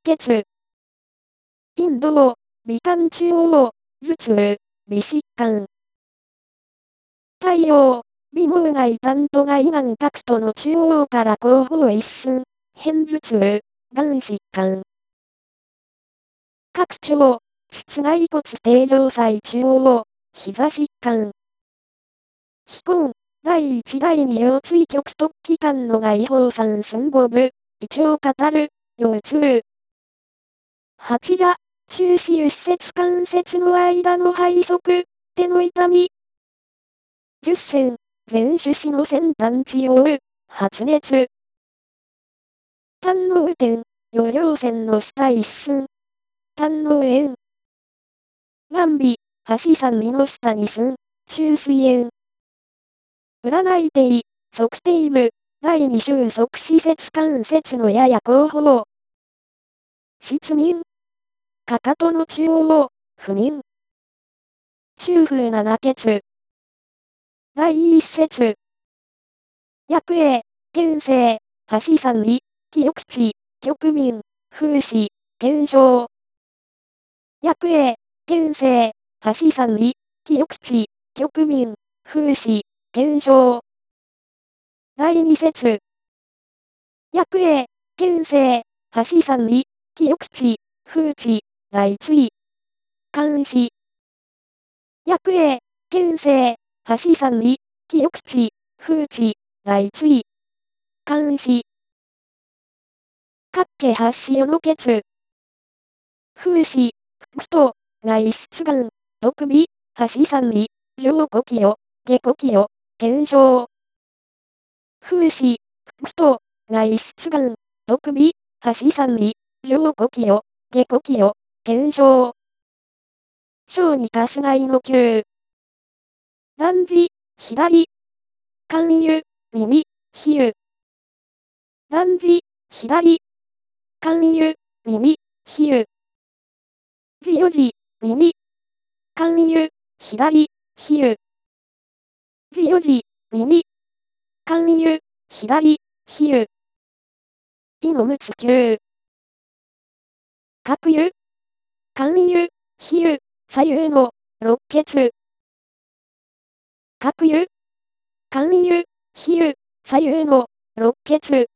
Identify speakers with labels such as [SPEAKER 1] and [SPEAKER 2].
[SPEAKER 1] 血。陰道、鼻管中央、頭痛、鼻疾患。太陽、鼻毛外担と外眼角との中央から後方一寸、片頭痛、眼疾患。拡張、膝蓋骨底上細中央、膝疾患。非根、第1第2腰椎極突起間の外方三寸5部、胃腸語る、腰痛。八座、中肢油施設関節の間の背側、手の痛み。十線、全種子の先端治療、発熱。胆の雨点、葉稜線の下一寸。胆の炎。眼尾、橋三里の下二寸、中水炎。占い定、測定部、第二収束施設関節のやや後方。失眠。かかとの中央、不眠。中風七血。第一節。薬影、検性、橋三里、記憶値、局民、風刺、検証。薬影、検性、橋三里、記憶値、局民、風刺、検証。第二節。薬影、検性、橋三里、記憶値、風致、来追。監視。薬影、検性、橋三里、記憶値、風致、来追。監視。角家発子の血。風刺、腹と、内出眼、毒尾、橋三里、上呼吸を、下呼吸を、検証。風刺、腹と、内出眼、毒尾、橋三里、上呼吸を、下呼吸を、検証。小児かすがいの球。男児、左。肝油、耳、比喩。男児、左。肝油、耳、比喩。じよじ、耳。肝油、左、比喩。じよじ、耳。肝油、左、比喩。胃のむつ球。角油。肝油、比喩、左右の、肋血。角油。肝油、比喩、左右の、肋血。